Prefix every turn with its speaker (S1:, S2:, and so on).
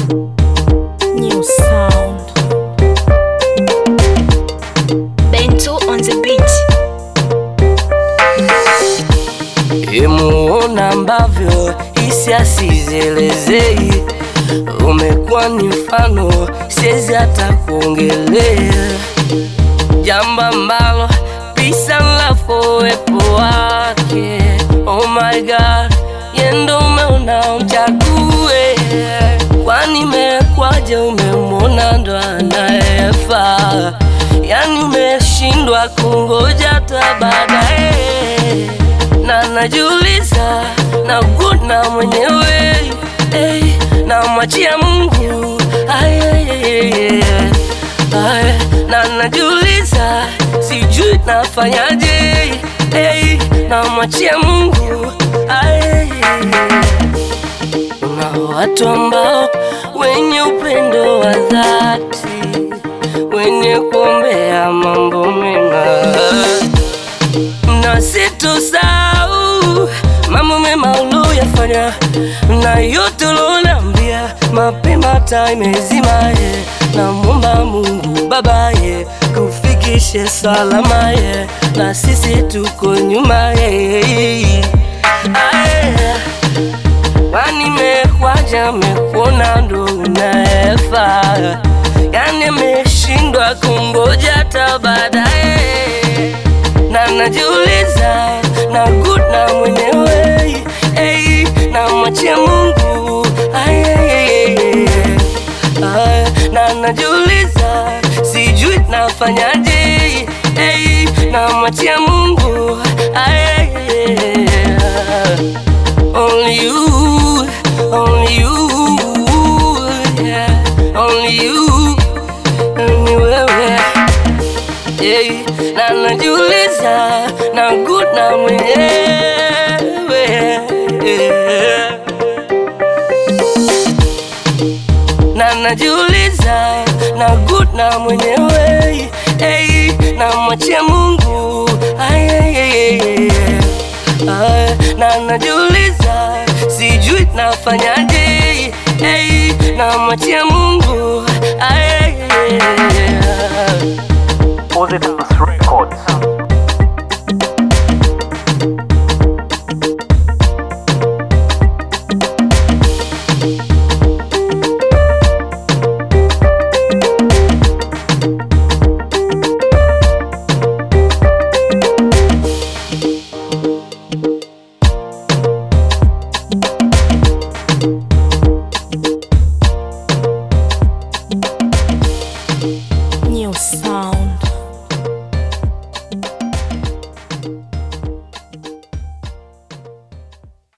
S1: New sound. Bento on the beat.
S2: Emuona ambavyo hisia sizielezei, umekuwa ni mfano siwezi hata kuongelea, jambo ambalo peace and love kwa uwepo wake. Oh my God, yendo umeona umchague, kwani mekwaje umemwona ndo anayefaa? Yani umeshindwa kungoja hata baadaye, na najiuliza na kuna mwenyewe na mwachia Mungu na najiuliza sijui nafanyaje na mwachia Mungu Kuna watu ambao wenye upendo wa dhati, wenye kuombea mambo mema, na sitosahau mambo mema uliyofanya na yote uloniambia mapema time zima. Namuomba Mungu Baba kufikishe salama, na sisi tuko nyuma kwani mekwaja mekuona ndo unayefaa. Yani meshindwa kungoja hata baadaye, na najiuliza na kuna mwenyewe na mwachia Mungu na najiuliza sijui nafanyaje na mwachia Mungu Only you, only you, yeah. Only you, ni wewe na najiuliza na kuna mwenyewe na najiuliza na kuna mwenyewe na mwachia Mungu na najiuliza sijui nafanyaje na mwachia Mungu